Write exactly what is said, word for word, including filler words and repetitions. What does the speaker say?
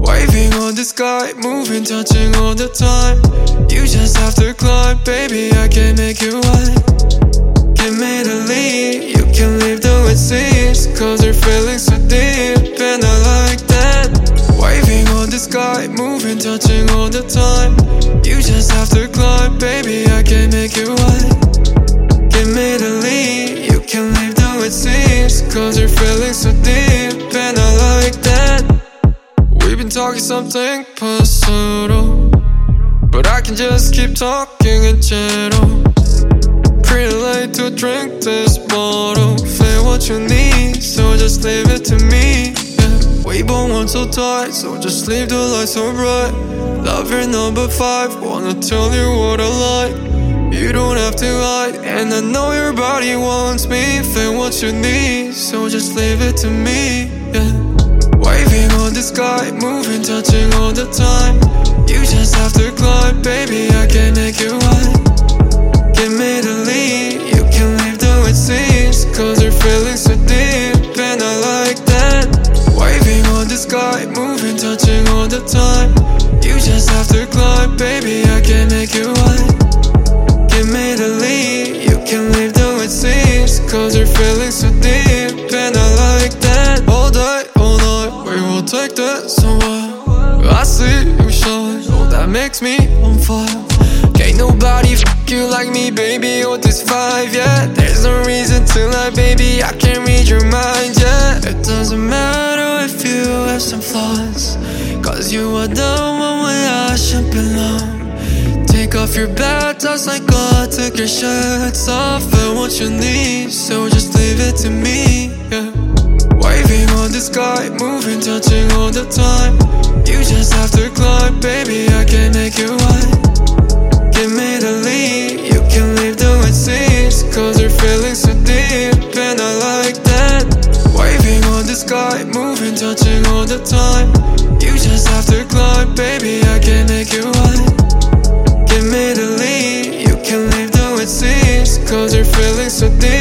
Waving on the sky, moving, touching all the time. You just have to climb, baby, I can make you wine. Give me the lead, you can leave the wet seas, cause you're feeling so deep, and I like that. Waving on the sky, moving, touching all the time. You just have to climb, baby, I can make you wine. Give me the lead, you can leave the wet seas, cause you're feeling so deep, and I like that. We've been talking something personal, but I can just keep talking in general. Pretty late to drink this bottle. Say what you need, so just leave it to me, yeah. We both want so tight, so just leave the lights so bright. Love your number five, wanna tell you what I like. You don't have to hide, and I know your body wants me. Feel what you need, so just leave it to me, yeah. Waving on the sky, moving, touching all the time. You just have to climb, baby, I can make you wine. Give me the lead, you can leave the wet seas, cause you're feeling so deep, and I like that. Waving on the sky, moving, touching all the time. You just have to climb, baby, I can make you wine. Give me the lead, you can leave the wet seas, cause you're feeling so deep, and I like that. All day, all night, we will take that somewhere. I see you shine, oh that makes me on fire. Can't nobody f*** you like me, baby, or this vibe, yeah. There's no reason to lie, baby, I can read your mind, yeah. It doesn't matter if you have some flaws, cause you are the one where I should belong. Take off your bad thoughts like God took your shirts off. Feel what you need, so just leave it to me, yeah. Waving on the sky, moving, touching all the time. You just have to climb, baby, I can make you wine. Give me the lead, you can leave the wet seas, cause you're feeling so deep, and I like that. Waving on the sky, moving, touching all the time. You just have to climb, baby, I can make you wine. Give me the lead, you can leave the wet seas, cause you're feeling so deep.